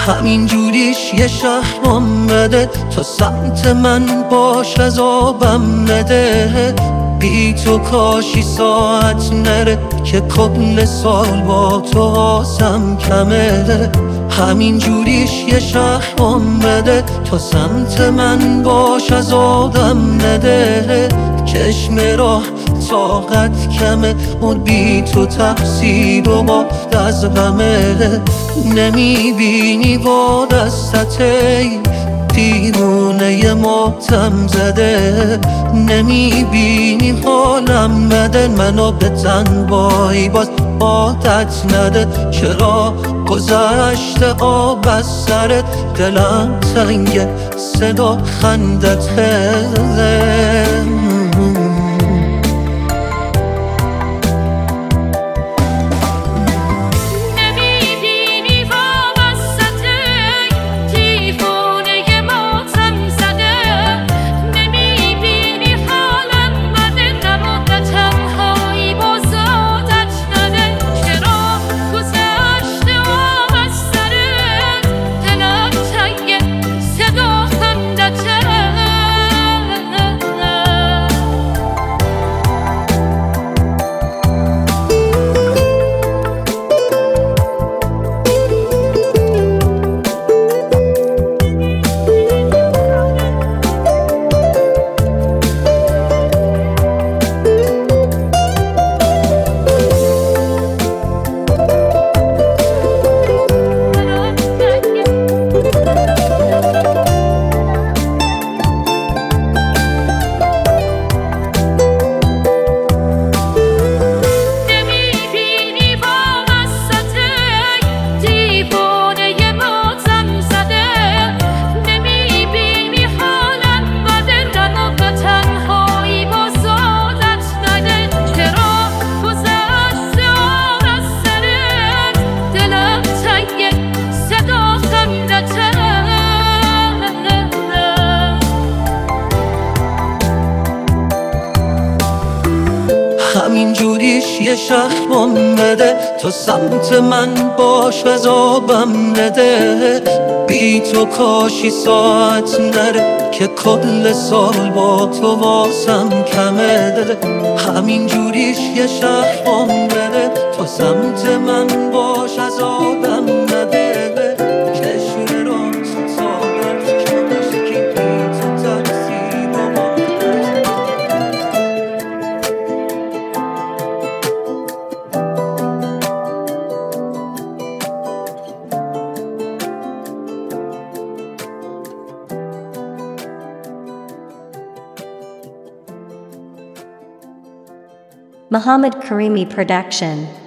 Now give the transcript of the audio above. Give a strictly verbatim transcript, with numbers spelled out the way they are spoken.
همین جوریش یه شهرم بده، تا سمت من باش عذابم نده. بی تو کاشی ساعت نره، که کل سال با تو آسم کمه. همین جوریش یه شهرم بده، تا سمت من باش عذابم نده. چشم راه طاقت کمه، اور بی تو تقصیر و باد از غمه. نمیبینی با دستته دیوونه ماتم زده، نمیبینی حالم بده، منو به تنهایی باز عادت نده. چرا گذشته آب از سرت، دلم تنگه صدا خندته. همین جوریش یه شهرم بده، تا سمت من باش عذابم نده. بی تو کاشی ساعت نره، که کل سال با تو واسم کمه دده. همین جوریش یه شهرم بده، تا سمت من باش عذابم نده. چشم را طاقت کمه، که بی تو تقصیر و باد. Muhammad Karimi Production.